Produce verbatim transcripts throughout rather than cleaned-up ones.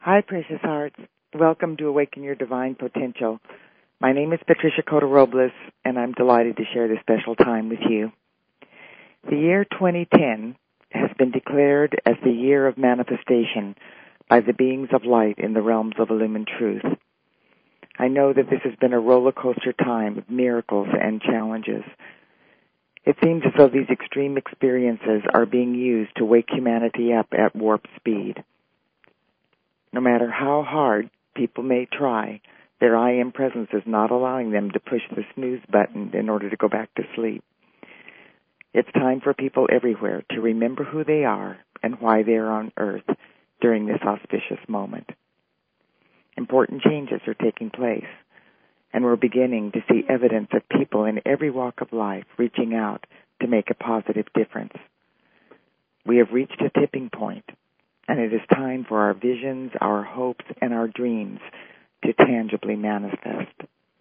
Hi, precious hearts. Welcome to Awaken Your Divine Potential. My name is Patricia Cota-Robles, and I'm delighted to share this special time with you. The year twenty ten has been declared as the year of manifestation by the beings of light in the realms of illumined truth. I know that this has been a roller coaster time of miracles and challenges. It seems as though these extreme experiences are being used to wake humanity up at warp speed. No matter how hard people may try, their I am presence is not allowing them to push the snooze button in order to go back to sleep. It's time for people everywhere to remember who they are and why they are on Earth during this auspicious moment. Important changes are taking place, and we're beginning to see evidence of people in every walk of life reaching out to make a positive difference. We have reached a tipping point, and it is time for our visions, our hopes, and our dreams to tangibly manifest.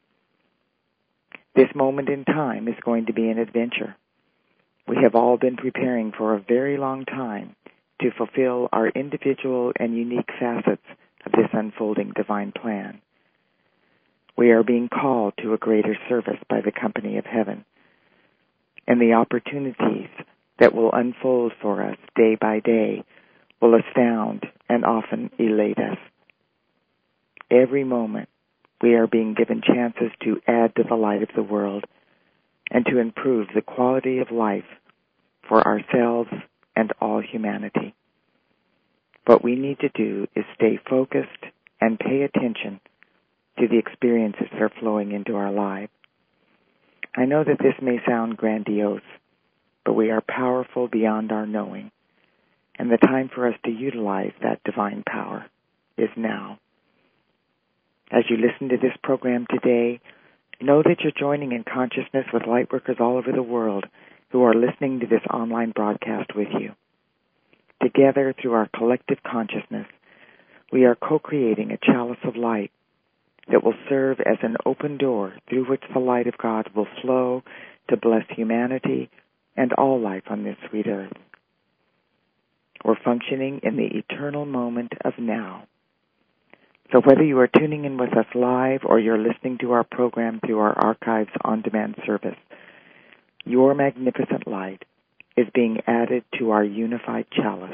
This moment in time is going to be an adventure. We have all been preparing for a very long time to fulfill our individual and unique facets of this unfolding divine plan. We are being called to a greater service by the company of heaven, and the opportunities that will unfold for us day by day will astound and often elate us. Every moment we are being given chances to add to the light of the world and to improve the quality of life for ourselves and all humanity. What we need to do is stay focused and pay attention to the experiences that are flowing into our lives. I know that this may sound grandiose, but we are powerful beyond our knowing, and the time for us to utilize that divine power is now. As you listen to this program today, know that you're joining in consciousness with lightworkers all over the world who are listening to this online broadcast with you. Together, through our collective consciousness, we are co-creating a chalice of light that will serve as an open door through which the light of God will flow to bless humanity and all life on this sweet earth. We're functioning in the eternal moment of now. So whether you are tuning in with us live or you're listening to our program through our archives on-demand service, your magnificent light is being added to our unified chalice.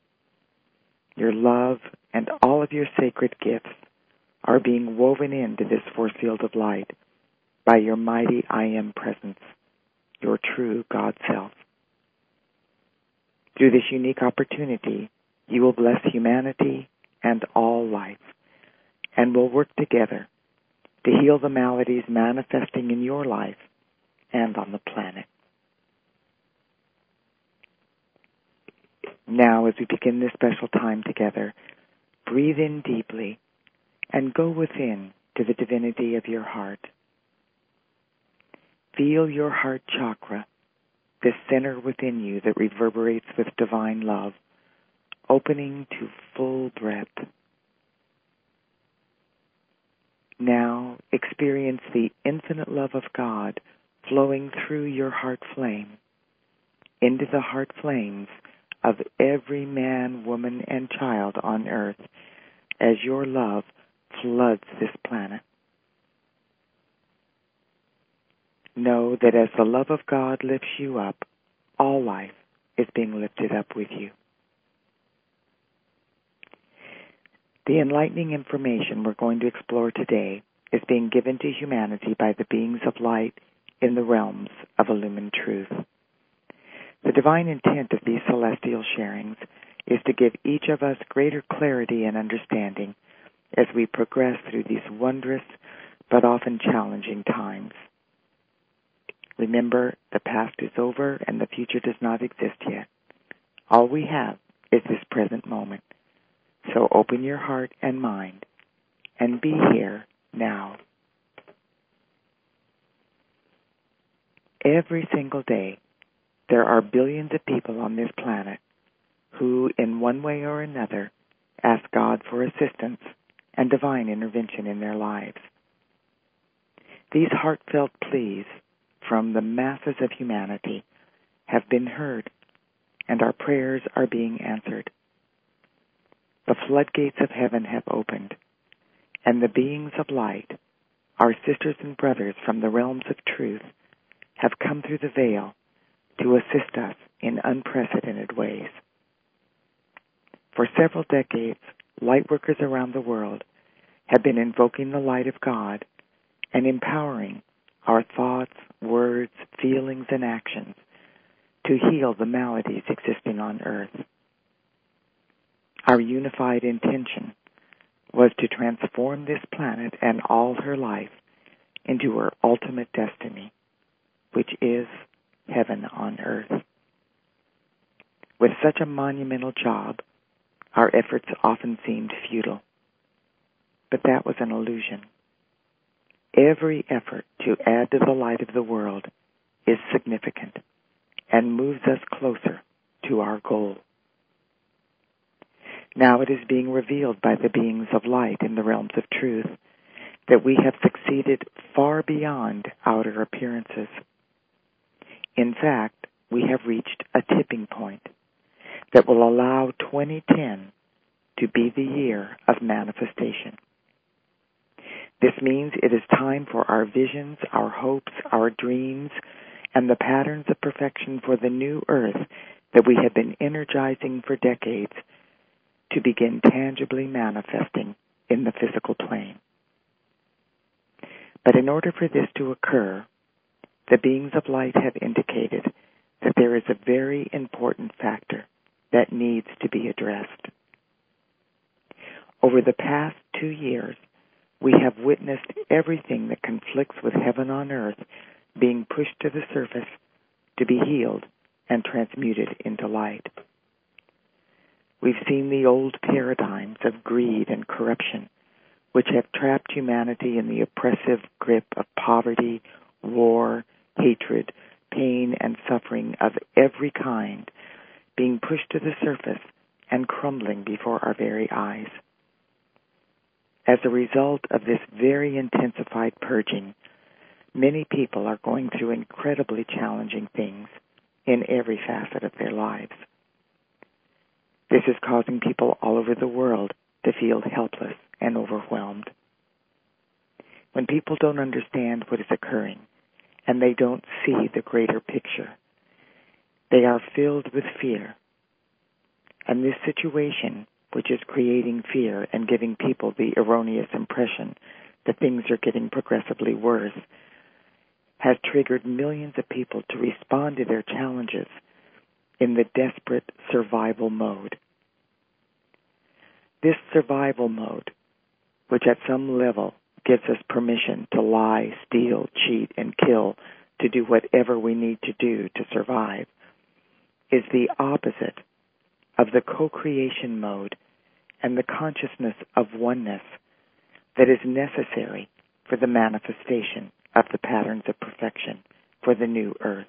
Your love and all of your sacred gifts are being woven into this force field of light by your mighty I Am presence, your true God self. Through this unique opportunity, you will bless humanity and all life, and will work together to heal the maladies manifesting in your life and on the planet. Now, as we begin this special time together, breathe in deeply and go within to the divinity of your heart. Feel your heart chakra, the center within you that reverberates with divine love, opening to full breath. Now experience the infinite love of God flowing through your heart flame into the heart flames of every man, woman, and child on earth as your love floods this planet. Know that as the love of God lifts you up, all life is being lifted up with you. The enlightening information we're going to explore today is being given to humanity by the beings of light in the realms of illumined truth. The divine intent of these celestial sharings is to give each of us greater clarity and understanding as we progress through these wondrous but often challenging times. Remember, the past is over and the future does not exist yet. All we have is this present moment. So open your heart and mind and be here now. Every single day, there are billions of people on this planet who, in one way or another, ask God for assistance and divine intervention in their lives. These heartfelt pleas from the masses of humanity have been heard, and our prayers are being answered. the floodgates of heaven have opened, and the beings of light, our sisters and brothers from the realms of truth, have come through the veil to assist us in unprecedented ways. For several decades, lightworkers around the world have been invoking the light of God and empowering our thoughts, words, feelings, and actions to heal the maladies existing on earth. Our unified intention was to transform this planet and all her life into her ultimate destiny, which is heaven on earth. With such a monumental job, our efforts often seemed futile. But that was an illusion. Every effort to add to the light of the world is significant and moves us closer to our goal. Now it is being revealed by the beings of light in the realms of truth that we have succeeded far beyond outer appearances. In fact, we have reached a tipping point that will allow twenty ten to be the year of manifestation. This means it is time for our visions, our hopes, our dreams, and the patterns of perfection for the new earth that we have been energizing for decades to begin tangibly manifesting in the physical plane. But in order for this to occur, the beings of light have indicated that there is a very important factor that needs to be addressed. Over the past two years, we have witnessed everything that conflicts with heaven on earth being pushed to the surface to be healed and transmuted into light. We've seen the old paradigms of greed and corruption, which have trapped humanity in the oppressive grip of poverty, war, hatred, pain, and suffering of every kind, being pushed to the surface and crumbling before our very eyes. As a result of this very intensified purging, many people are going through incredibly challenging things in every facet of their lives. This is causing people all over the world to feel helpless and overwhelmed. When people don't understand what is occurring and they don't see the greater picture, they are filled with fear. And this situation, which is creating fear and giving people the erroneous impression that things are getting progressively worse, has triggered millions of people to respond to their challenges in the desperate survival mode. This survival mode, which at some level gives us permission to lie, steal, cheat, and kill to do whatever we need to do to survive, is the opposite of the co-creation mode and the consciousness of oneness that is necessary for the manifestation of the patterns of perfection for the new earth.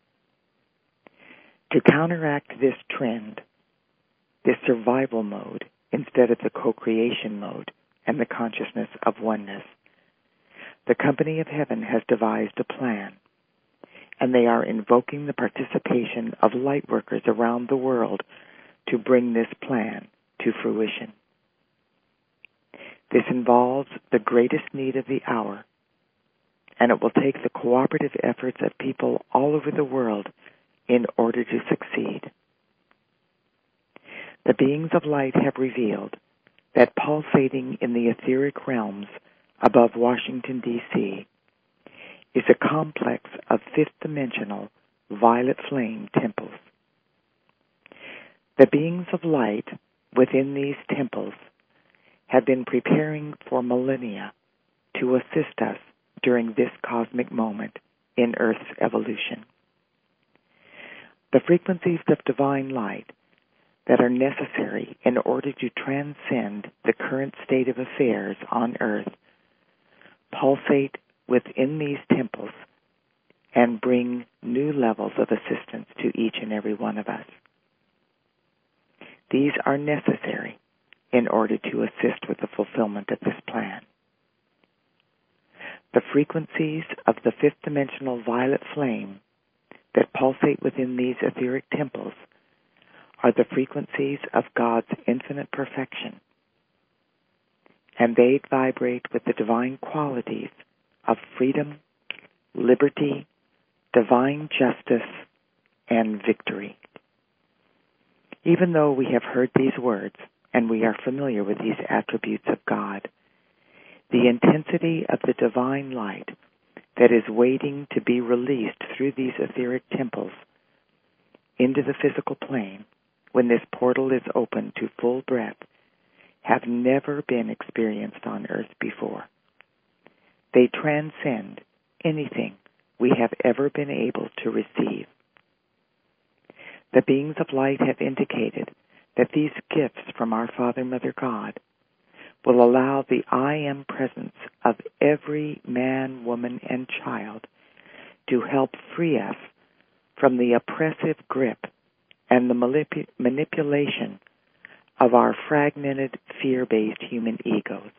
To counteract this trend, this survival mode, instead of the co-creation mode and the consciousness of oneness, the Company of Heaven has devised a plan, and they are invoking the participation of lightworkers around the world to bring this plan to fruition. This involves the greatest need of the hour, and it will take the cooperative efforts of people all over the world in order to succeed. The beings of light have revealed that pulsating in the etheric realms above Washington, D C is a complex of fifth-dimensional violet flame temples. The beings of light within these temples have been preparing for millennia to assist us during this cosmic moment in Earth's evolution. The frequencies of divine light that are necessary in order to transcend the current state of affairs on Earth pulsate within these temples and bring new levels of assistance to each and every one of us. These are necessary in order to assist with the fulfillment of this plan. The frequencies of the fifth-dimensional violet flame that pulsate within these etheric temples are the frequencies of God's infinite perfection, and they vibrate with the divine qualities of freedom, liberty, divine justice, and victory. Even though we have heard these words and we are familiar with these attributes of God, the intensity of the divine light that is waiting to be released through these etheric temples into the physical plane when this portal is open to full breadth have never been experienced on earth before. They transcend anything we have ever been able to receive. The beings of light have indicated that these gifts from our Father, Mother, God will allow the I Am presence of every man, woman, and child to help free us from the oppressive grip and the manip- manipulation of our fragmented, fear-based human egos.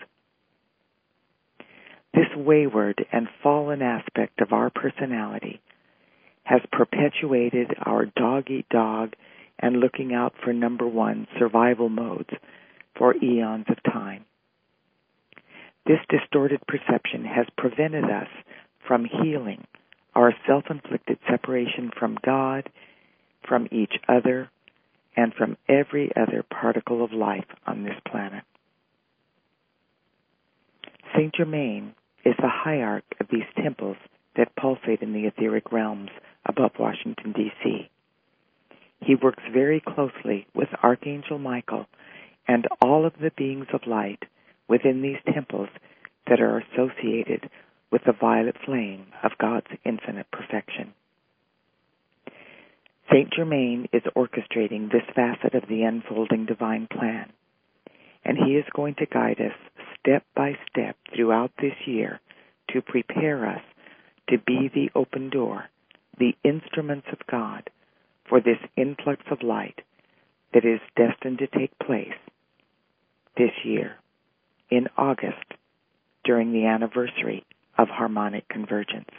This wayward and fallen aspect of our personality has perpetuated our dog-eat-dog and looking out for number one survival modes for eons of time. This distorted perception has prevented us from healing our self-inflicted separation from God, from each other, and from every other particle of life on this planet. Saint Germain is the hierarch of these temples that pulsate in the etheric realms above Washington, D C He works very closely with Archangel Michael and all of the beings of light within these temples that are associated with the violet flame of God's infinite perfection. Saint Germain is orchestrating this facet of the unfolding divine plan, and he is going to guide us step by step throughout this year to prepare us to be the open door, the instruments of God for this influx of light that is destined to take place this year in August during the anniversary of harmonic convergence.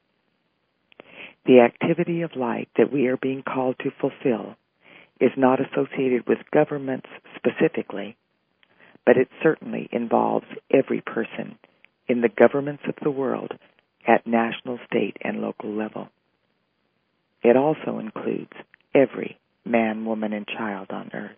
The activity of light that we are being called to fulfill is not associated with governments specifically, but it certainly involves every person in the governments of the world at national, state, and local level. It also includes every man, woman, and child on earth.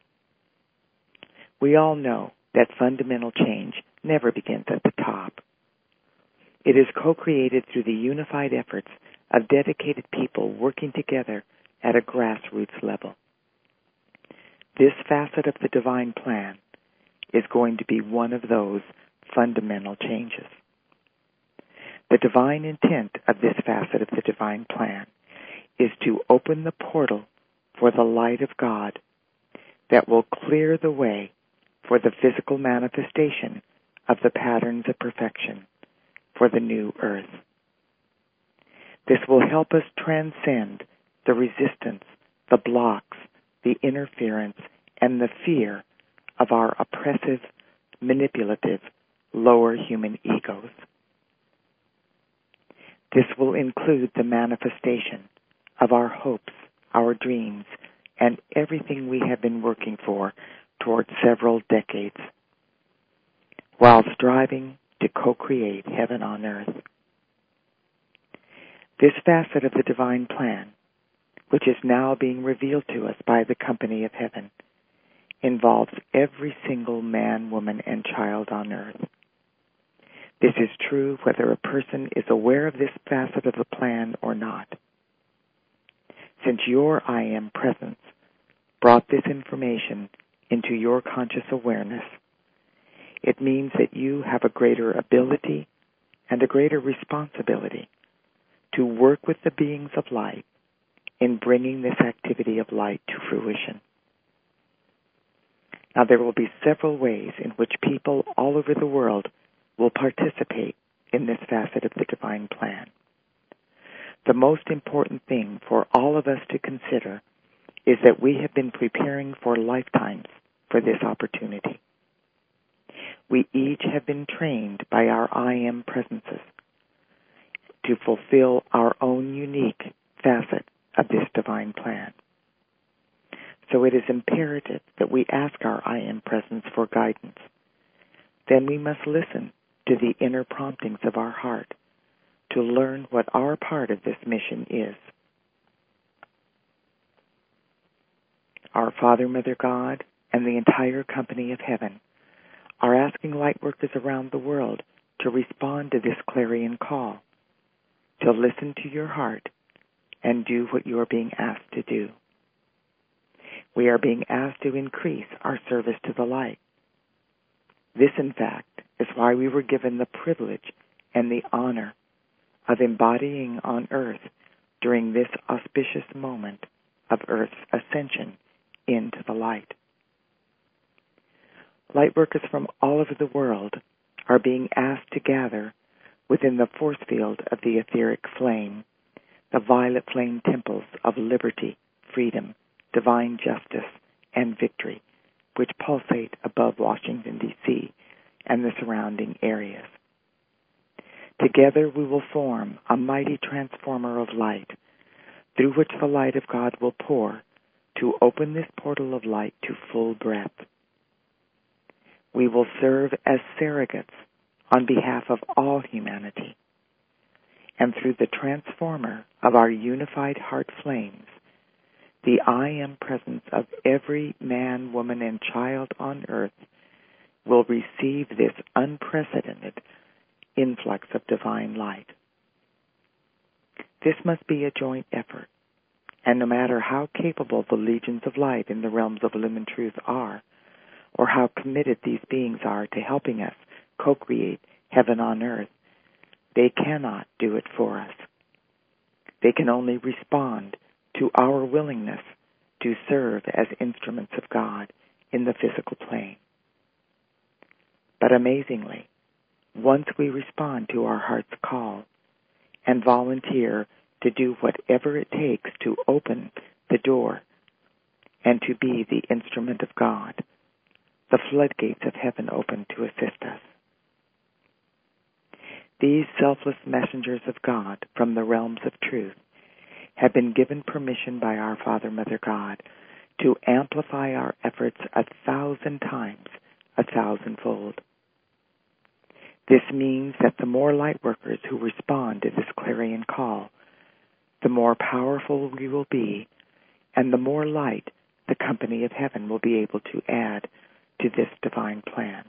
We all know that fundamental change never begins at the top. It is co-created through the unified efforts of dedicated people working together at a grassroots level. This facet of the divine plan is going to be one of those fundamental changes. The divine intent of this facet of the divine plan is to open the portal for the light of God that will clear the way for the physical manifestation of the patterns of perfection for the new earth. This will help us transcend the resistance, the blocks, the interference, and the fear of our oppressive, manipulative, lower human egos. This will include the manifestation of our hopes, our dreams, and everything we have been working for toward several decades, while striving to co-create heaven on earth. This facet of the divine plan, which is now being revealed to us by the company of heaven, involves every single man, woman, and child on earth. This is true whether a person is aware of this facet of the plan or not. Since your I Am presence brought this information into your conscious awareness, it means that you have a greater ability and a greater responsibility to work with the beings of light in bringing this activity of light to fruition. Now, there will be several ways in which people all over the world will participate in this facet of the divine plan. The most important thing for all of us to consider is that we have been preparing for lifetimes for this opportunity. We each have been trained by our I Am presences to fulfill our own unique facet of this divine plan. So it is imperative that we ask our I Am Presence for guidance. Then we must listen to the inner promptings of our heart to learn what our part of this mission is. Our Father, Mother God, and the entire company of heaven are asking lightworkers around the world to respond to this clarion call, to listen to your heart and do what you are being asked to do. We are being asked to increase our service to the light. This, in fact, is why we were given the privilege and the honor of embodying on earth during this auspicious moment of Earth's ascension into the light. Lightworkers from all over the world are being asked to gather within the force field of the etheric flame, the violet flame temples of liberty, freedom, divine justice, and victory, which pulsate above Washington, D C and the surrounding areas. Together we will form a mighty transformer of light through which the light of God will pour to open this portal of light to full breadth. We will serve as surrogates on behalf of all humanity, and through the transformer of our unified heart flames, the I Am Presence of every man, woman, and child on earth will receive this unprecedented influx of divine light. This must be a joint effort, and no matter how capable the legions of light in the realms of Lumen Truth are, or how committed these beings are to helping us co-create heaven on earth, they cannot do it for us. They can only respond to our willingness to serve as instruments of God in the physical plane. But amazingly, once we respond to our heart's call and volunteer to do whatever it takes to open the door and to be the instrument of God, the floodgates of heaven open to assist us. These selfless messengers of God from the realms of truth have been given permission by our Father, Mother God to amplify our efforts a thousand times, a thousandfold. This means that the more light workers who respond to this clarion call, the more powerful we will be, and the more light the company of heaven will be able to add to this divine plan.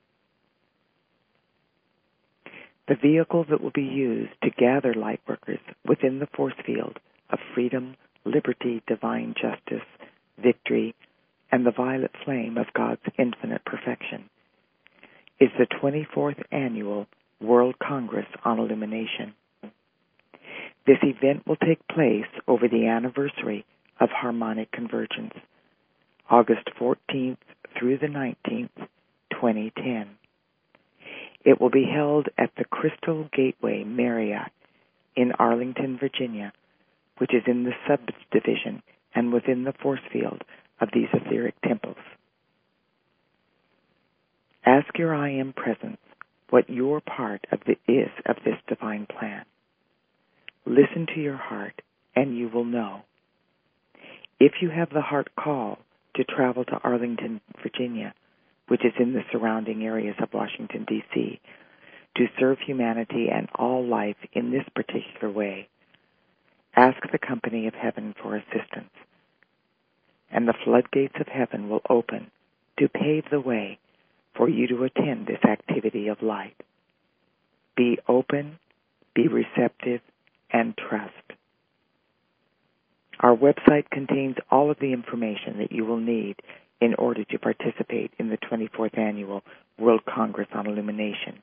The vehicle that will be used to gather light workers within the force field of freedom, liberty, divine justice, victory, and the violet flame of God's infinite perfection is the twenty-fourth Annual World Congress on Illumination. This event will take place over the anniversary of Harmonic Convergence, August fourteenth through the nineteenth, twenty ten. It will be held at the Crystal Gateway Marriott in Arlington, Virginia, which is in the subdivision and within the force field of these etheric temples. Ask your I Am Presence what your part of the is of this divine plan. Listen to your heart, and you will know. If you have the heart call to travel to Arlington, Virginia, which is in the surrounding areas of Washington, D C, to serve humanity and all life in this particular way, ask the company of heaven for assistance, and the floodgates of heaven will open to pave the way for you to attend this activity of light. Be open, be receptive, and trust. Our website contains all of the information that you will need in order to participate in the twenty-fourth Annual World Congress on Illumination.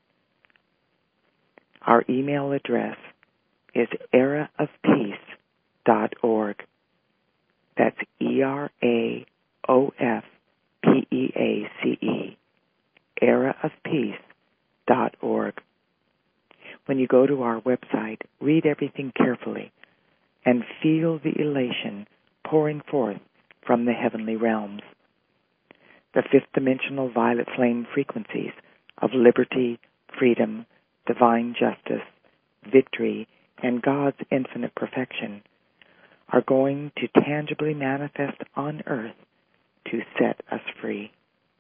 Our email address is era of peace dot org. That's E R A O F P E A C E, era of peace dot org. When you go to our website, read everything carefully and feel the elation pouring forth from the heavenly realms. The fifth dimensional violet flame frequencies of liberty, freedom, divine justice, victory, and God's infinite perfection are going to tangibly manifest on earth to set us free.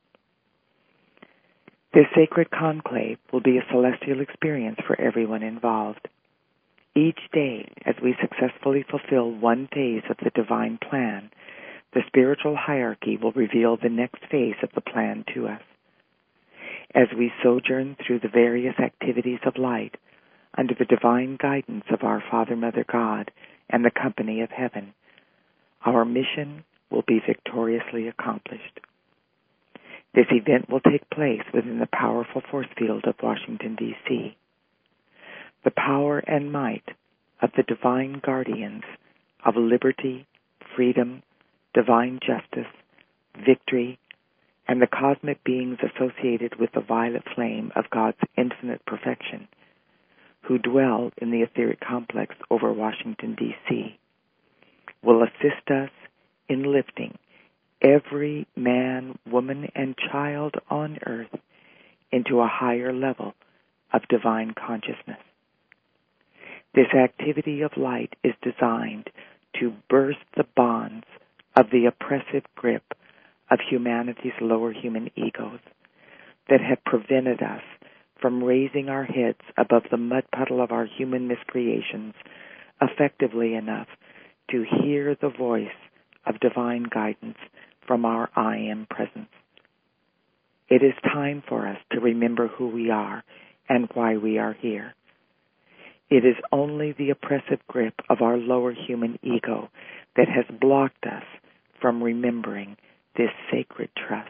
This sacred conclave will be a celestial experience for everyone involved. Each day, as we successfully fulfill one phase of the divine plan, the spiritual hierarchy will reveal the next phase of the plan to us. As we sojourn through the various activities of light, under the divine guidance of our Father, Mother, God, and the company of heaven, our mission will be victoriously accomplished. This event will take place within the powerful force field of Washington, D C The power and might of the divine guardians of liberty, freedom, divine justice, victory, and the cosmic beings associated with the violet flame of God's infinite perfection, who dwell in the etheric complex over Washington, D C, will assist us in lifting every man, woman, and child on earth into a higher level of divine consciousness. This activity of light is designed to burst the bonds of the oppressive grip of humanity's lower human egos that have prevented us from raising our heads above the mud puddle of our human miscreations effectively enough to hear the voice of divine guidance from our I Am presence. It is time for us to remember who we are and why we are here. It is only the oppressive grip of our lower human ego that has blocked us from remembering this sacred trust.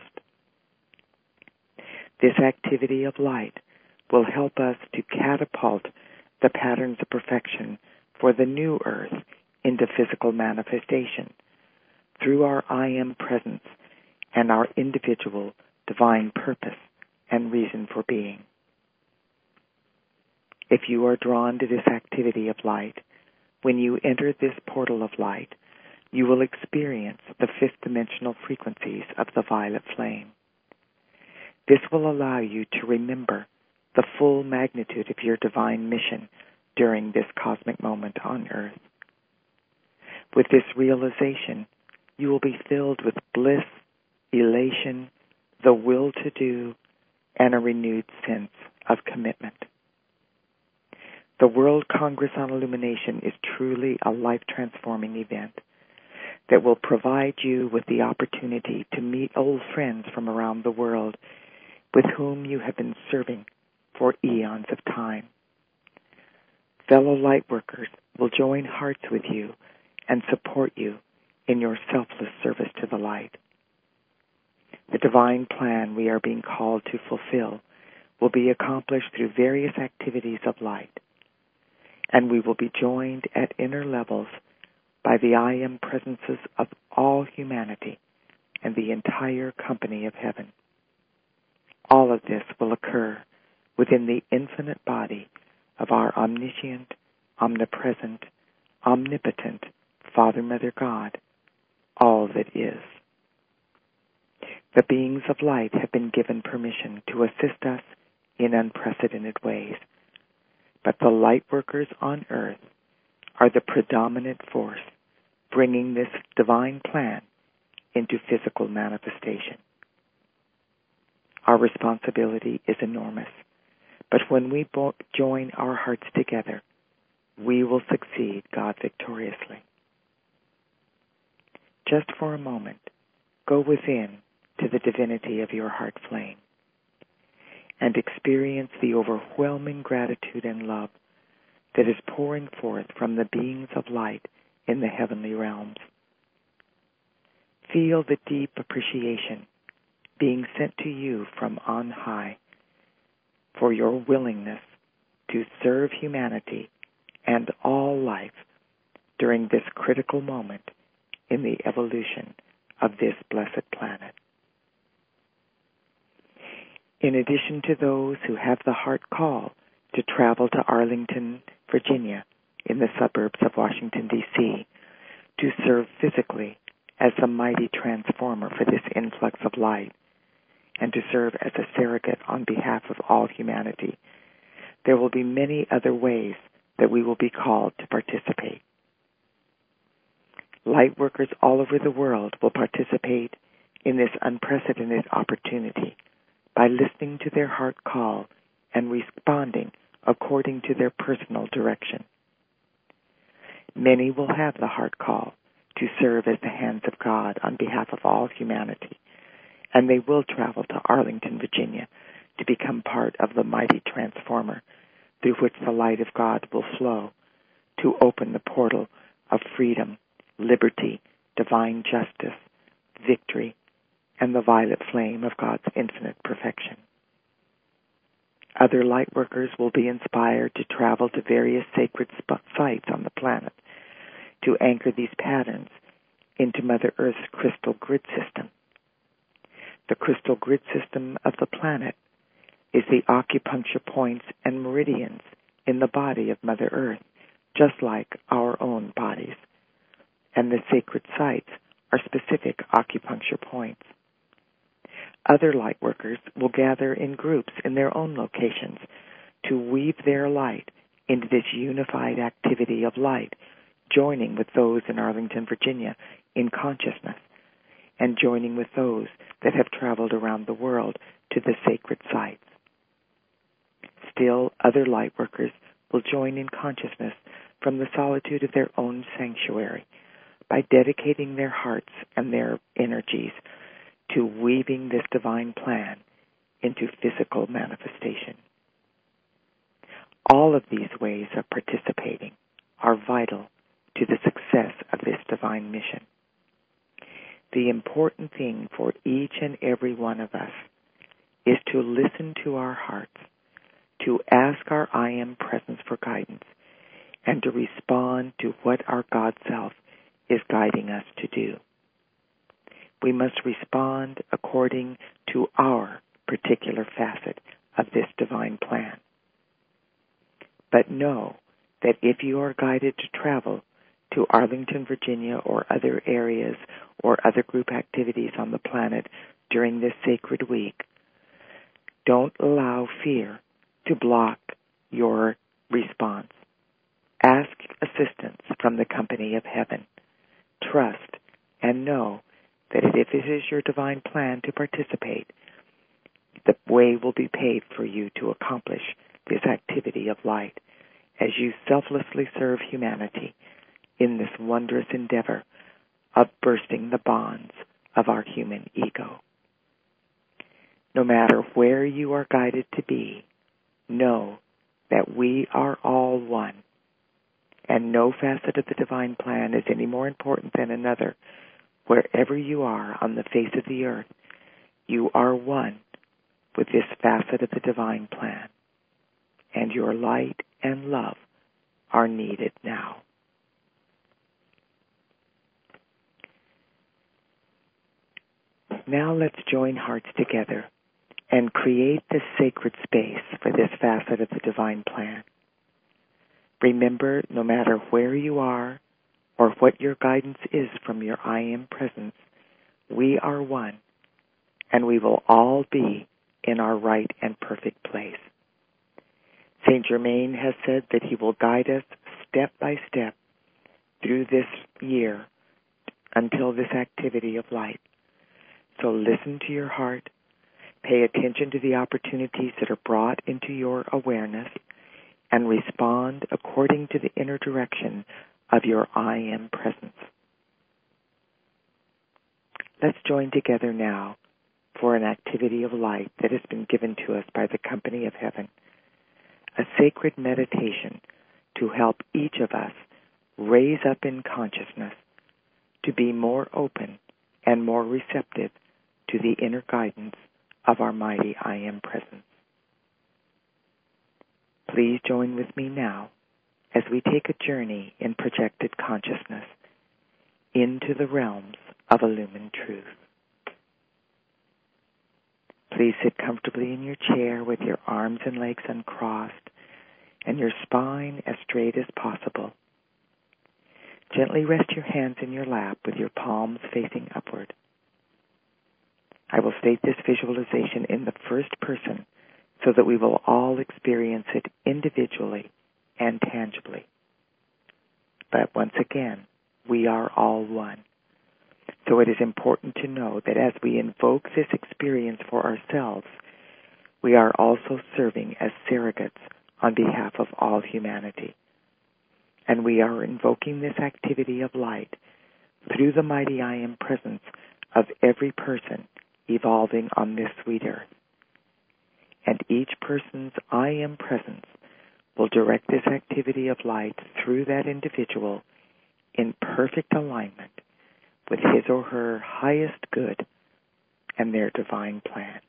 This activity of light will help us to catapult the patterns of perfection for the new earth into physical manifestation through our I Am presence and our individual divine purpose and reason for being. If you are drawn to this activity of light, when you enter this portal of light, you will experience the fifth dimensional frequencies of the violet flame. This will allow you to remember the full magnitude of your divine mission during this cosmic moment on earth. With this realization, you will be filled with bliss, elation, the will to do, and a renewed sense of commitment. The World Congress on Illumination is truly a life-transforming event that will provide you with the opportunity to meet old friends from around the world with whom you have been serving for eons of time. Fellow lightworkers will join hearts with you and support you in your selfless service to the light. The divine plan we are being called to fulfill will be accomplished through various activities of light, and we will be joined at inner levels by the I Am presences of all humanity and the entire company of heaven. All of this will occur within the infinite body of our omniscient, omnipresent, omnipotent Father, Mother, God, all that is. The beings of light have been given permission to assist us in unprecedented ways, but the light workers on earth are the predominant force bringing this divine plan into physical manifestation. Our responsibility is enormous, but when we bo- join our hearts together, we will succeed God victoriously. Just for a moment, go within to the divinity of your heart flame and experience the overwhelming gratitude and love that is pouring forth from the beings of light in the heavenly realms. Feel the deep appreciation being sent to you from on high for your willingness to serve humanity and all life during this critical moment in the evolution of this blessed planet. In addition to those who have the heart call to travel to Arlington, Virginia, in the suburbs of Washington, D C, to serve physically as a mighty transformer for this influx of light, and to serve as a surrogate on behalf of all humanity, there will be many other ways that we will be called to participate. Light workers all over the world will participate in this unprecedented opportunity by listening to their heart call and responding according to their personal direction. Many will have the heart call to serve as the hands of God on behalf of all humanity, and they will travel to Arlington, Virginia, to become part of the mighty transformer through which the light of God will flow to open the portal of freedom, liberty, divine justice, victory, and the violet flame of God's infinite perfection. Other light workers will be inspired to travel to various sacred sp- sites on the planet to anchor these patterns into Mother Earth's crystal grid system. The crystal grid system of the planet is the acupuncture points and meridians in the body of Mother Earth, just like our own bodies. And the sacred sites are specific acupuncture points. Other light workers will gather in groups in their own locations to weave their light into this unified activity of light, joining with those in Arlington, Virginia, in consciousness, and joining with those that have traveled around the world to the sacred sites. Still, other light workers will join in consciousness from the solitude of their own sanctuary by dedicating their hearts and their energies to weaving this divine plan into physical manifestation. All of these ways of participating are vital to the success of this divine mission. The important thing for each and every one of us is to listen to our hearts, to ask our I Am Presence for guidance, and to respond to what our God Self is guiding us to do. We must respond according to our particular facet of this divine plan. But know that if you are guided to travel to Arlington, Virginia, or other areas or other group activities on the planet during this sacred week, don't allow fear to block your response. Ask assistance from the company of heaven. Trust and know that if it is your divine plan to participate, the way will be paved for you to accomplish this activity of light as you selflessly serve humanity in this wondrous endeavor of bursting the bonds of our human ego. No matter where you are guided to be, know that we are all one, and no facet of the divine plan is any more important than another. Wherever you are on the face of the earth, you are one with this facet of the divine plan, and your light and love are needed now. Now let's join hearts together and create this sacred space for this facet of the divine plan. Remember, no matter where you are or what your guidance is from your I Am Presence, we are one, and we will all be in our right and perfect place. Saint Germain has said that he will guide us step by step through this year until this activity of light. So listen to your heart, pay attention to the opportunities that are brought into your awareness, and respond according to the inner direction of your I Am Presence. Let's join together now for an activity of light that has been given to us by the company of heaven, a sacred meditation to help each of us raise up in consciousness to be more open and more receptive to the inner guidance of our mighty I Am Presence. Please join with me now as we take a journey in projected consciousness into the realms of illumined truth. Please sit comfortably in your chair with your arms and legs uncrossed and your spine as straight as possible. Gently rest your hands in your lap with your palms facing upward. I will state this visualization in the first person so that we will all experience it individually and tangibly. But once again, we are all one. So it is important to know that as we invoke this experience for ourselves, we are also serving as surrogates on behalf of all humanity. And we are invoking this activity of light through the mighty I Am presence of every person evolving on this sweet earth. And each person's I Am presence will direct this activity of light through that individual in perfect alignment with his or her highest good and their divine plan.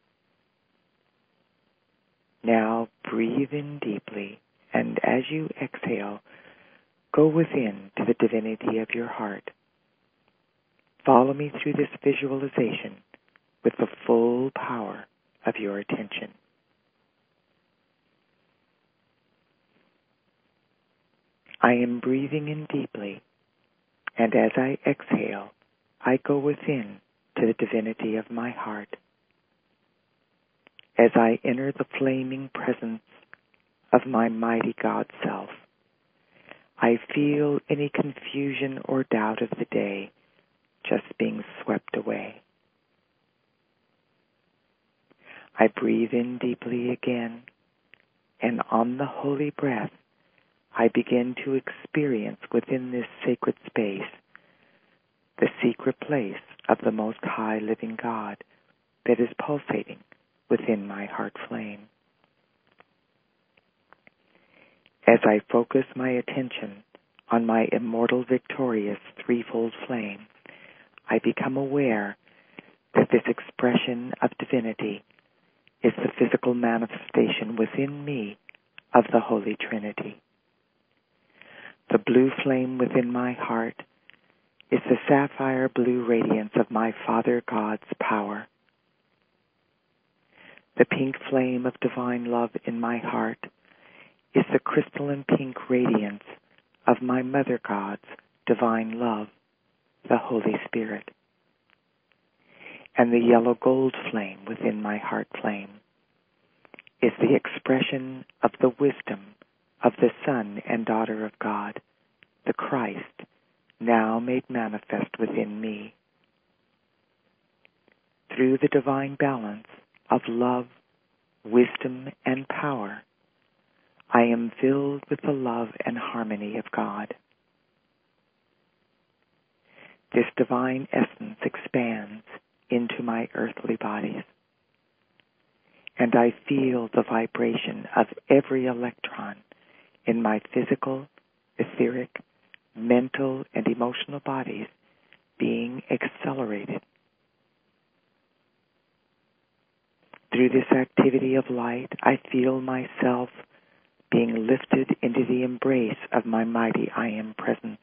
Now breathe in deeply, and as you exhale, go within to the divinity of your heart. Follow me through this visualization with the full power of your attention. I am breathing in deeply, and as I exhale, I go within to the divinity of my heart. As I enter the flaming presence of my mighty God self, I feel any confusion or doubt of the day just being swept away. I breathe in deeply again, and on the holy breath, I begin to experience within this sacred space the secret place of the Most High Living God that is pulsating within my heart flame. As I focus my attention on my immortal, victorious, threefold flame, I become aware that this expression of divinity is the physical manifestation within me of the Holy Trinity. The blue flame within my heart is the sapphire blue radiance of my Father God's power. The pink flame of divine love in my heart is the crystalline pink radiance of my Mother God's divine love, the Holy Spirit. And the yellow gold flame within my heart flame is the expression of the wisdom of the Son and Daughter of God, the Christ, now made manifest within me. Through the divine balance of love, wisdom, and power, I am filled with the love and harmony of God. This divine essence expands into my earthly bodies, and I feel the vibration of every electron in my physical, etheric, mental, and emotional bodies being accelerated. Through this activity of light, I feel myself being lifted into the embrace of my mighty I Am presence.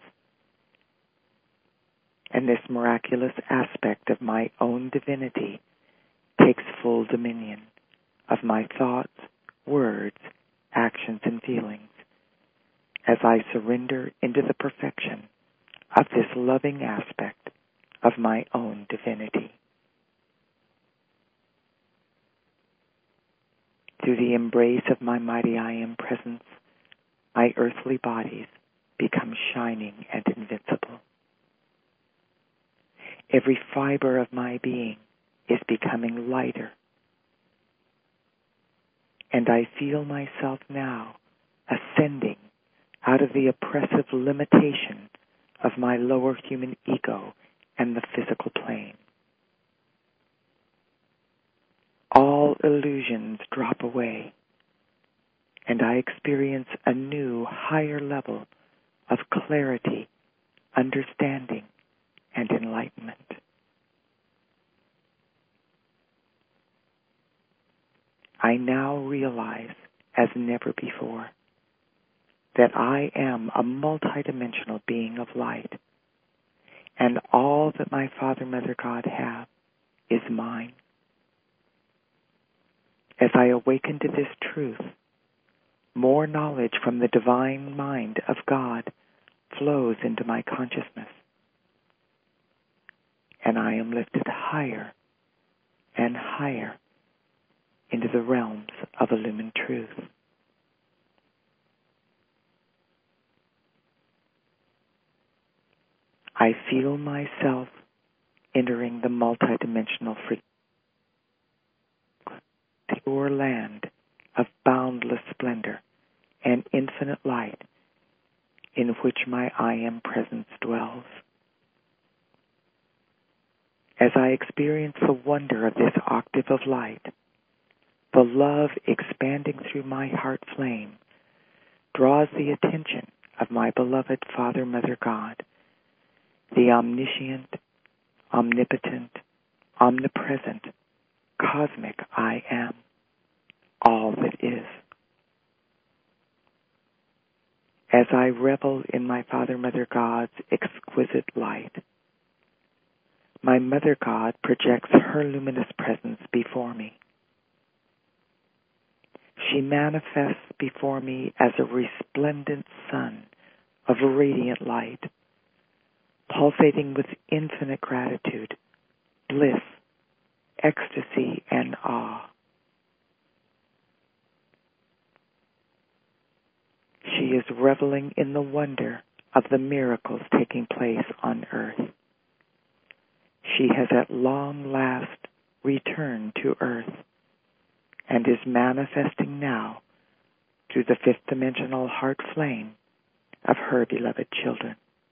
And this miraculous aspect of my own divinity takes full dominion of my thoughts, words, actions, and feelings as I surrender into the perfection of this loving aspect of my own divinity. Through the embrace of my mighty I Am presence, my earthly bodies become shining and invincible. Every fiber of my being is becoming lighter, and I feel myself now ascending out of the oppressive limitation of my lower human ego and the physical plane. All illusions drop away, and I experience a new, higher level of clarity, understanding, and enlightenment. I now realize, as never before, that I am a multidimensional being of light, and all that my Father, Mother, God have is mine. As I awaken to this truth, more knowledge from the divine mind of God flows into my consciousness, and I am lifted higher and higher into the realms of illumined truth. I feel myself entering the multidimensional frequency, the pure land of boundless splendor and infinite light in which my I Am presence dwells. As I experience the wonder of this octave of light, the love expanding through my heart flame draws the attention of my beloved Father, Mother, God, the omniscient, omnipotent, omnipresent, cosmic I Am, all that is. As I revel in my Father, Mother, God's exquisite light, my Mother God projects her luminous presence before me. She manifests before me as a resplendent sun of radiant light, pulsating with infinite gratitude, bliss, ecstasy, and awe. She is reveling in the wonder of the miracles taking place on earth. She has at long last returned to earth and is manifesting now through the fifth dimensional heart flame of her beloved children.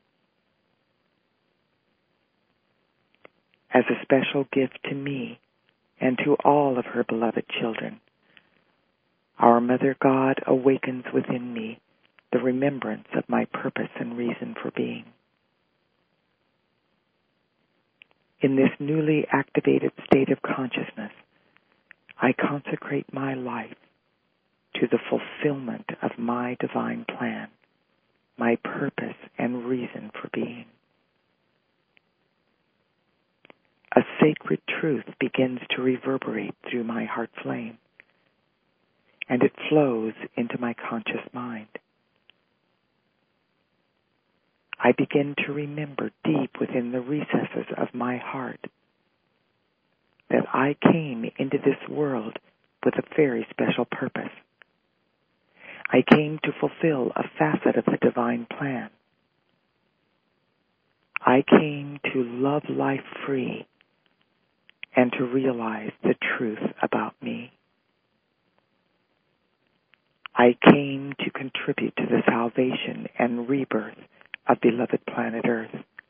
As a special gift to me and to all of her beloved children, our Mother God awakens within me the remembrance of my purpose and reason for being. In this newly activated state of consciousness, I consecrate my life to the fulfillment of my divine plan, my purpose and reason for being. A sacred truth begins to reverberate through my heart flame, and it flows into my conscious mind. I begin to remember deep within the recesses of my heart that I came into this world with a very special purpose. I came to fulfill a facet of the divine plan. I came to love life free and to realize the truth about me. I came to contribute to the salvation and rebirth of beloved planet Earth.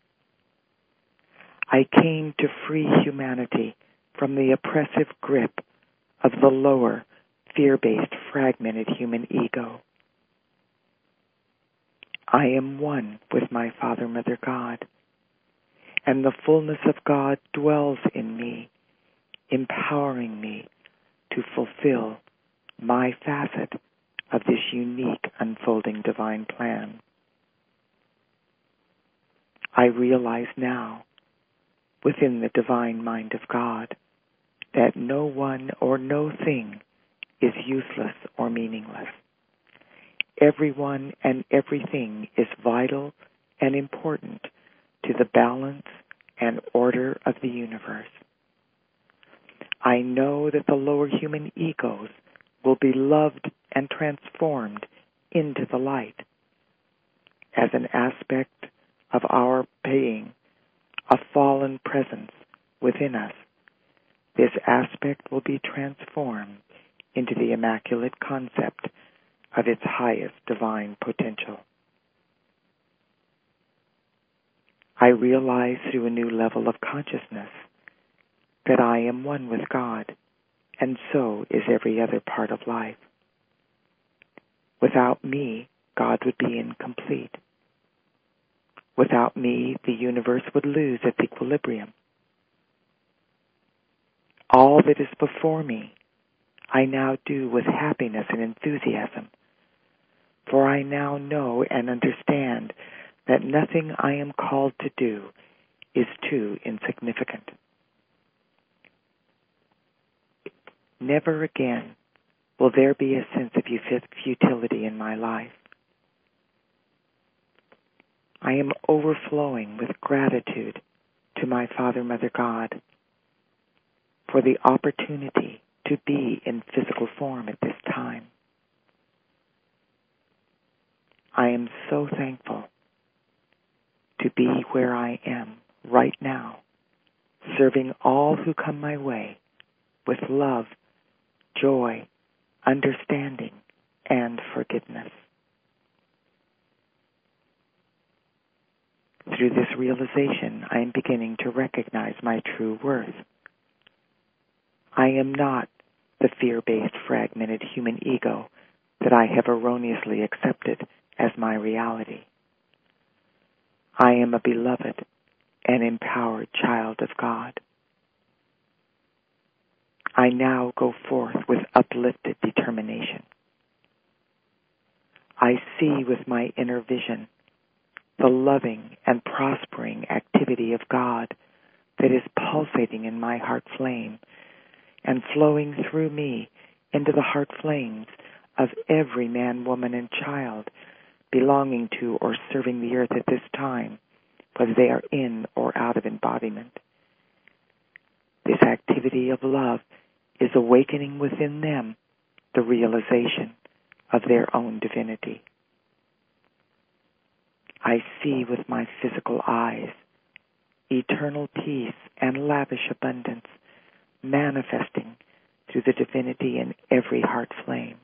I came to free humanity from the oppressive grip of the lower, fear-based, fragmented human ego. I am one with my Father, Mother, God, and the fullness of God dwells in me, empowering me to fulfill my facet of this unique unfolding divine plan. I realize now, within the divine mind of God, that no one or no thing is useless or meaningless. Everyone and everything is vital and important to the balance and order of the universe. I know that the lower human egos will be loved and transformed into the light as an aspect of our being, a fallen presence within us. This aspect will be transformed into the immaculate concept of its highest divine potential. I realize through a new level of consciousness that I am one with God, and so is every other part of life. Without me, God would be incomplete. Without me, the universe would lose its equilibrium. All that is before me, I now do with happiness and enthusiasm, for I now know and understand that nothing I am called to do is too insignificant. Never again will there be a sense of futility in my life. I am overflowing with gratitude to my Father, Mother, God for the opportunity to be in physical form at this time. I am so thankful to be where I am right now serving all who come my way with love, joy, understanding, and forgiveness. Through this realization, I am beginning to recognize my true worth. I am not the fear-based, fragmented human ego that I have erroneously accepted as my reality. I am a beloved and empowered child of God. I now go forth with uplifted determination. I see with my inner vision the loving and prospering activity of God that is pulsating in my heart flame and flowing through me into the heart flames of every man, woman, and child belonging to or serving the earth at this time, whether they are in or out of embodiment. This activity of love is awakening within them the realization of their own divinity. I see with my physical eyes eternal peace and lavish abundance manifesting through the divinity in every heart flame.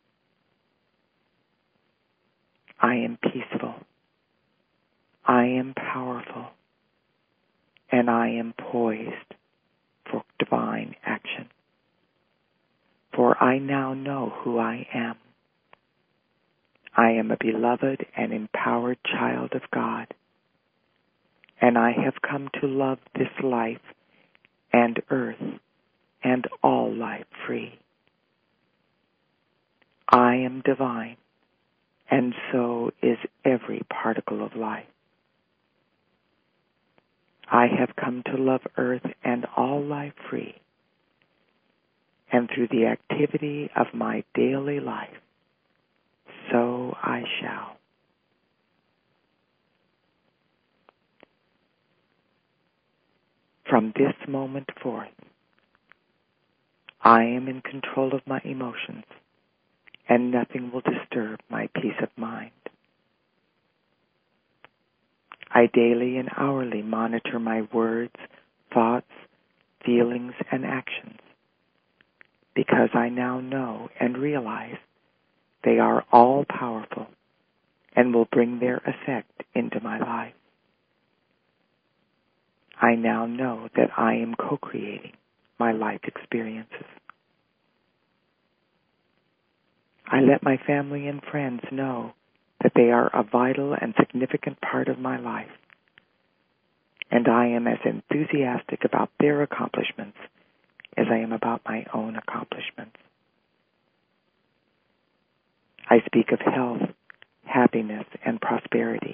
I am peaceful. I am powerful. And I am poised for divine action. For I now know who I am. I am a beloved and empowered child of God, and I have come to love this life and earth and all life free. I am divine, and so is every particle of life. I have come to love earth and all life free, and through the activity of my daily life, so I shall. From this moment forth, I am in control of my emotions, and nothing will disturb my peace of mind. I daily and hourly monitor my words, thoughts, feelings, and actions, because I now know and realize they are all powerful and will bring their effect into my life. I now know that I am co-creating my life experiences. I let my family and friends know that they are a vital and significant part of my life, and I am as enthusiastic about their accomplishments as I am about my own accomplishments. I speak of health, happiness, and prosperity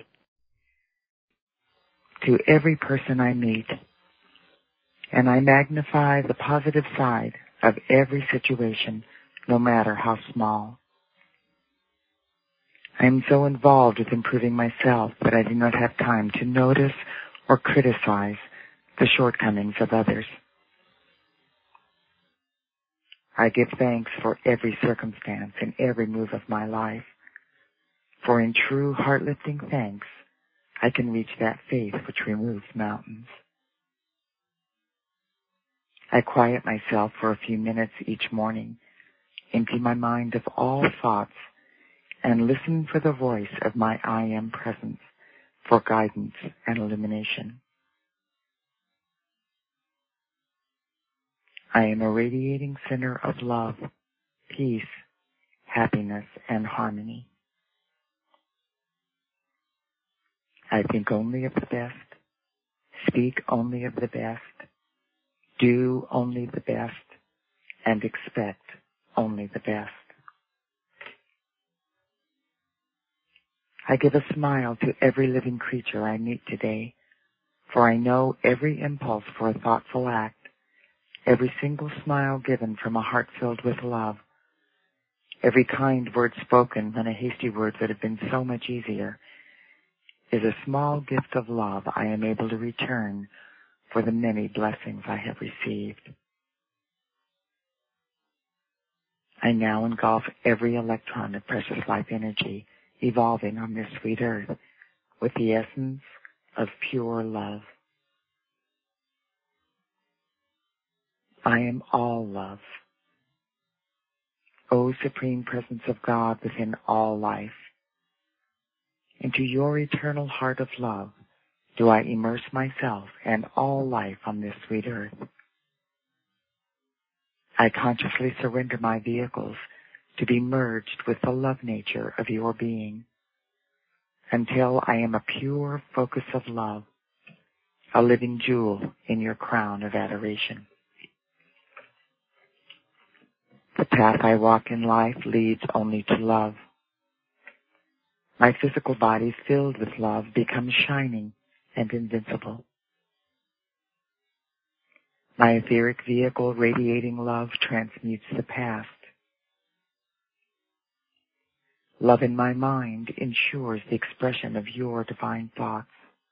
to every person I meet, and I magnify the positive side of every situation, no matter how small. I am so involved with improving myself that I do not have time to notice or criticize the shortcomings of others. I give thanks for every circumstance and every move of my life, for in true heart-lifting thanks, I can reach that faith which removes mountains. I quiet myself for a few minutes each morning, empty my mind of all thoughts, and listen for the voice of my I Am presence for guidance and illumination. I am a radiating center of love, peace, happiness, and harmony. I think only of the best, speak only of the best, do only the best, and expect only the best. I give a smile to every living creature I meet today, for I know every impulse for a thoughtful act, every single smile given from a heart filled with love, every kind word spoken when a hasty word would have been so much easier, is a small gift of love I am able to return for the many blessings I have received. I now engulf every electron of precious life energy evolving on this sweet earth with the essence of pure love. I am all love. O Supreme Presence of God within all life, into your eternal heart of love do I immerse myself and all life on this sweet earth. I consciously surrender my vehicles to be merged with the love nature of your being until I am a pure focus of love, a living jewel in your crown of adoration. The path I walk in life leads only to love. My physical body filled with love becomes shining and invincible. My etheric vehicle radiating love transmutes the past. Love in my mind ensures the expression of your divine thoughts.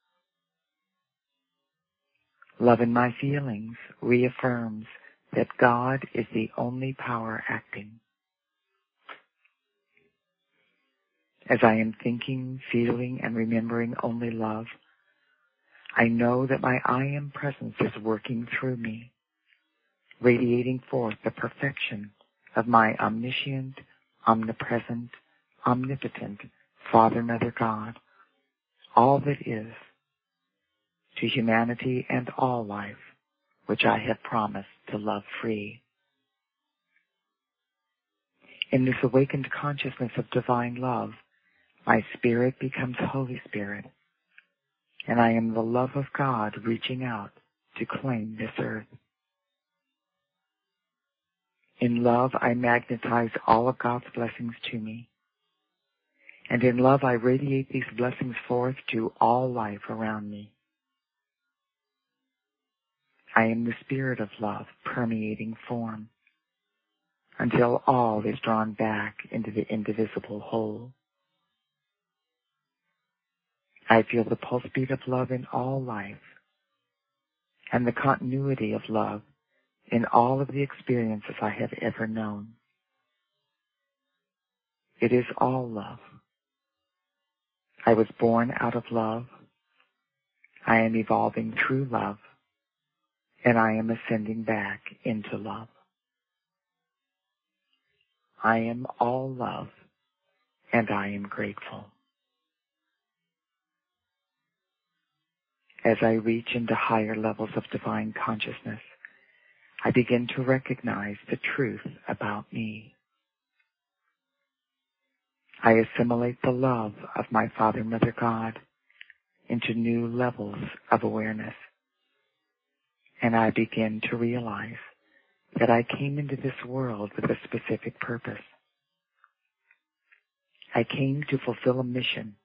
Love in my feelings reaffirms that God is the only power acting. As I am thinking, feeling, and remembering only love, I know that my I Am presence is working through me, radiating forth the perfection of my omniscient, omnipresent, omnipotent Father, Mother, God, all that is, to humanity and all life, which I have promised to love free. In this awakened consciousness of divine love, my spirit becomes Holy Spirit, and I am the love of God reaching out to claim this earth. In love, I magnetize all of God's blessings to me, and in love, I radiate these blessings forth to all life around me. I am the spirit of love permeating form until all is drawn back into the indivisible whole. I feel the pulse beat of love in all life and the continuity of love in all of the experiences I have ever known. It is all love. I was born out of love. I am evolving through love, and I am ascending back into love. I am all love, and I am grateful. As I reach into higher levels of divine consciousness, I begin to recognize the truth about me. I assimilate the love of my Father, Mother, God into new levels of awareness, and I begin to realize that I came into this world with a specific purpose. I came to fulfill a mission.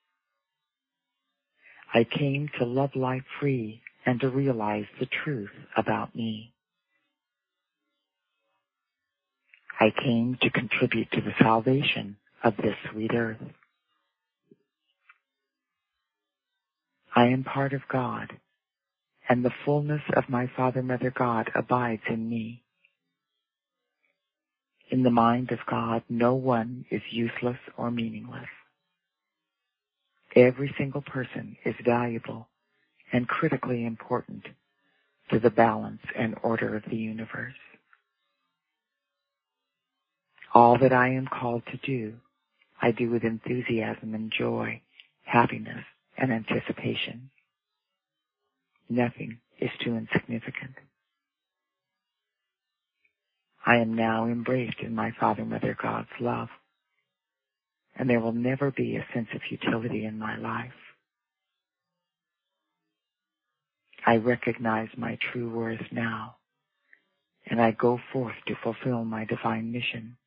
I came to love life free and to realize the truth about me. I came to contribute to the salvation of this sweet earth. I am part of God, and the fullness of my Father, Mother, God abides in me. In the mind of God, no one is useless or meaningless. Every single person is valuable and critically important to the balance and order of the universe. All that I am called to do, I do with enthusiasm and joy, happiness and anticipation. Nothing is too insignificant. I am now embraced in my Father, Mother, God's love, and there will never be a sense of futility in my life. I recognize my true worth now, and I go forth to fulfill my divine mission.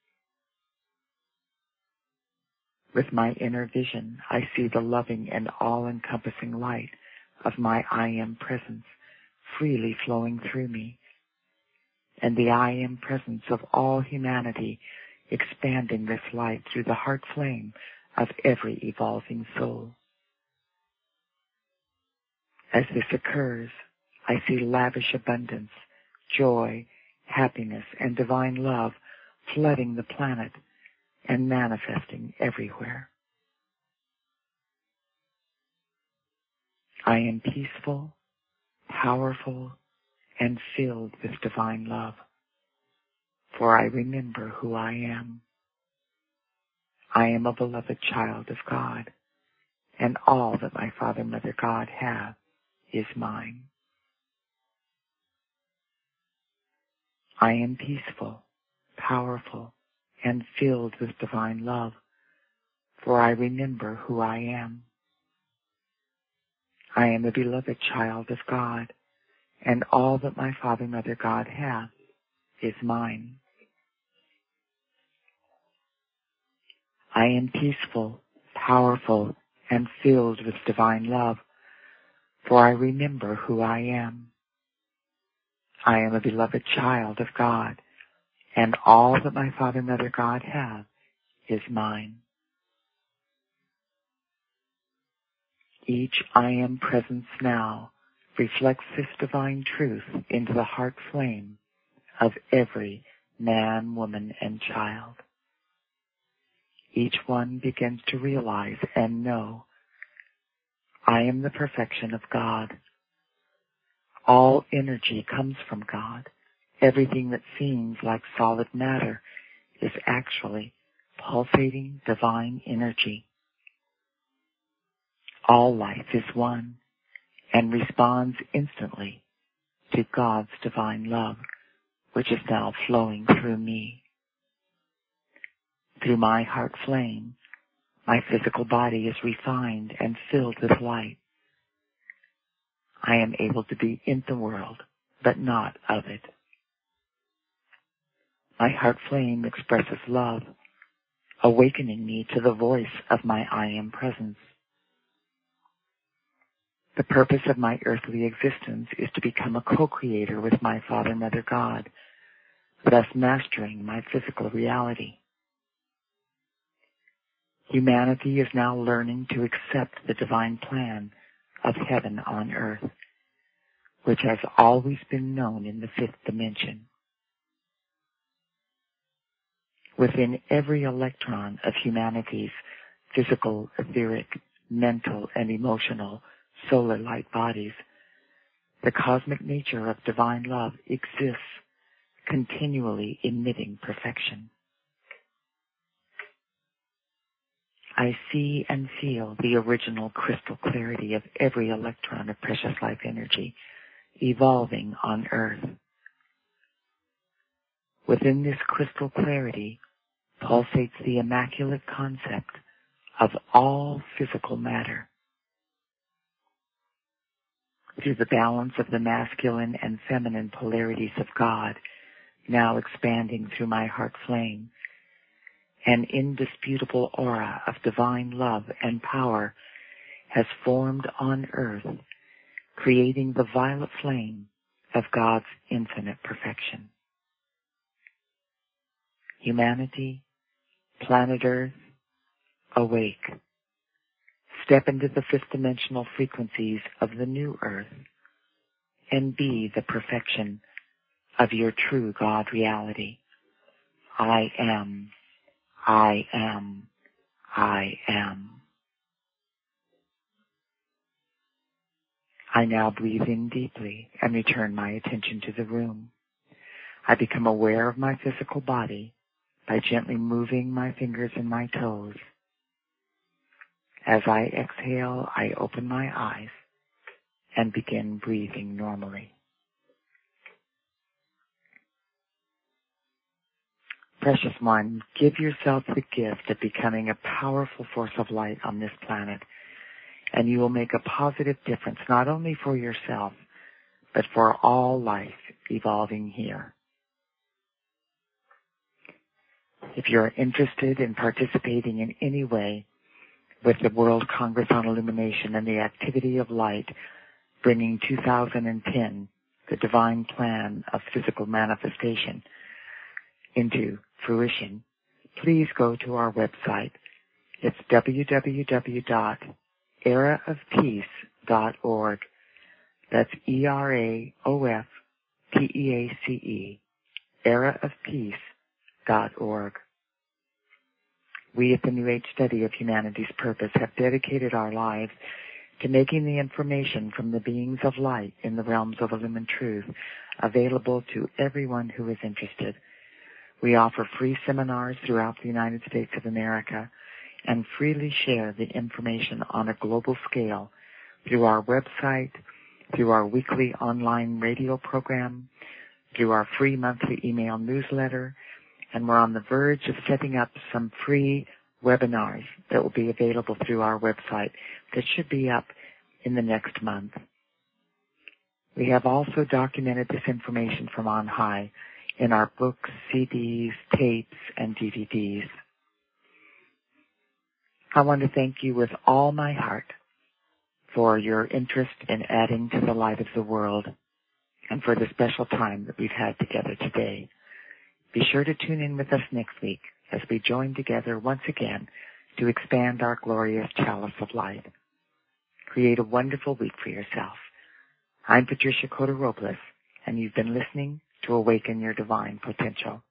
With my inner vision, I see the loving and all-encompassing light of my I Am presence freely flowing through me, and the I Am presence of all humanity expanding this light through the heart flame of every evolving soul. As this occurs, I see lavish abundance, joy, happiness, and divine love flooding the planet and manifesting everywhere. I am peaceful, powerful, and filled with divine love. For I remember who I am. I am a beloved child of God, and all that my Father, Mother, God have is mine. I am peaceful, powerful, and filled with divine love, for I remember who I am. I am a beloved child of God, and all that my Father, Mother, God have is mine. I am peaceful, powerful, and filled with divine love, for I remember who I am. I am a beloved child of God, and all that my Father, Mother, God have is mine. Each I am presence now reflects this divine truth into the heart flame of every man, woman, and child. Each one begins to realize and know, I am the perfection of God. All energy comes from God. Everything that seems like solid matter is actually pulsating divine energy. All life is one and responds instantly to God's divine love, which is now flowing through me. Through my heart flame, my physical body is refined and filled with light. I am able to be in the world, but not of it. My heart flame expresses love, awakening me to the voice of my I am presence. The purpose of my earthly existence is to become a co-creator with my Father, Mother, God, thus mastering my physical reality. Humanity is now learning to accept the divine plan of heaven on earth, which has always been known in the fifth dimension. Within every electron of humanity's physical, etheric, mental, and emotional solar light bodies, the cosmic nature of divine love exists, continually emitting perfection. I see and feel the original crystal clarity of every electron of precious life energy evolving on earth. Within this crystal clarity pulsates the immaculate concept of all physical matter. Through the balance of the masculine and feminine polarities of God, now expanding through my heart flame, an indisputable aura of divine love and power has formed on earth, creating the violet flame of God's infinite perfection. Humanity, planet Earth, awake. Step into the fifth dimensional frequencies of the new earth and be the perfection of your true God reality. I am, I am, I am. I now breathe in deeply and return my attention to the room. I become aware of my physical body by gently moving my fingers and my toes. As I exhale, I open my eyes and begin breathing normally. Precious one, give yourself the gift of becoming a powerful force of light on this planet, and you will make a positive difference not only for yourself, but for all life evolving here. If you're interested in participating in any way with the World Congress on Illumination and the activity of light, bringing two thousand ten, the divine plan of physical manifestation, into fruition, please go to our website. It's w w w dot era of peace dot org. That's E R A O F P E A C E, era of peace dot org. We at the New Age Study of Humanity's Purpose have dedicated our lives to making the information from the beings of light in the realms of illumined truth available to everyone who is interested. We offer free seminars throughout the United States of America and freely share the information on a global scale through our website, through our weekly online radio program, through our free monthly email newsletter, and we're on the verge of setting up some free webinars that will be available through our website that should be up in the next month. We have also documented this information from on high in our books, C Ds, tapes, and D V Ds. I want to thank you with all my heart for your interest in adding to the light of the world and for the special time that we've had together today. Be sure to tune in with us next week as we join together once again to expand our glorious chalice of light. Create a wonderful week for yourself. I'm Patricia Cota Robles, and you've been listening to Awaken Your Divine Potential.